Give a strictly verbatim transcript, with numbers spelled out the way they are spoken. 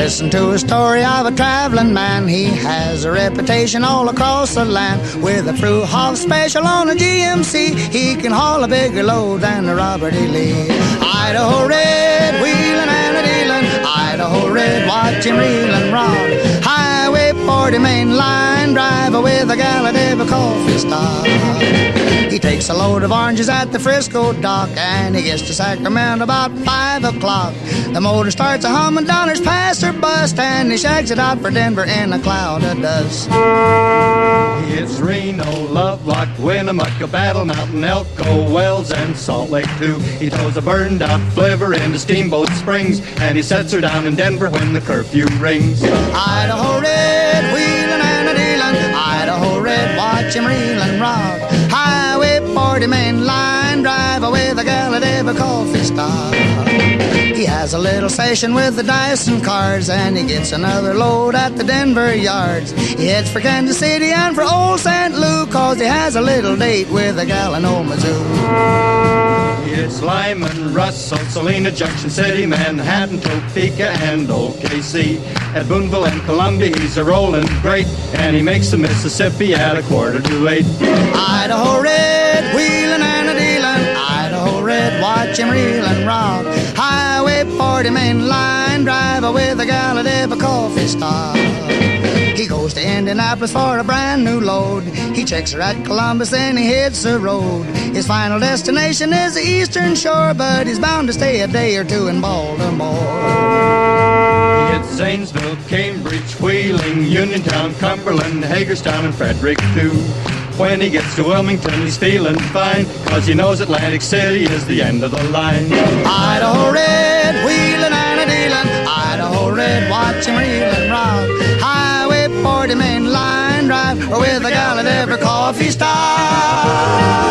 Listen to a story of a traveling man. He has a reputation all across the land. With a Fruit Hop special on a G M C, he can haul a bigger load than the Robert E. Lee. Idaho Red, wheelin' and a dealin'. Idaho Red, watch him reel and rock. Highway forty main line driver with a Gallaudet coffee stop. He takes a load of oranges at the Frisco dock, and he gets to Sacramento about five o'clock. The motor starts a humming down his pass or bust, and he shags it out for Denver in a cloud of dust. It's Reno, Lovelock, Winnemucca, Battle Mountain, Elko, Wells, and Salt Lake too. He tows a burned out flivver into Steamboat Springs, and he sets her down in Denver when the curfew rings. Idaho Red, wheelin' and a dealin'. Idaho Red, watch him reel and rock. Highway forty main line driver with a Gallaudet coffee stop. He has a little session with the Dyson cars, and he gets another load at the Denver yards. He heads for Kansas City and for old Saint Lou, cause he has a little date with a gal in Omizu. It's Lyman, Russell, Salina, Junction City, Manhattan, Topeka, and O K C. At Boonville and Columbia, he's a rollin' great, and he makes the Mississippi at a quarter to eight. Idaho Red, wheelin' and a dealin'. Idaho Red, watch him reel and rock. Highway forty main line driver with a Gallaudet coffee stop. He goes to Indianapolis for a brand new load. He checks her at Columbus, then he hits the road. His final destination is the Eastern Shore, but he's bound to stay a day or two in Baltimore. It's Zanesville, Cambridge, Wheeling, Uniontown, Cumberland, Hagerstown, and Frederick too. When he gets to Wilmington, he's feeling fine, cause he knows Atlantic City is the end of the line. Idaho Red, wheelin' and a dealin'. Idaho Red, watch him reel and rock. Highway forty main line drive with a Gallaudet coffee stop.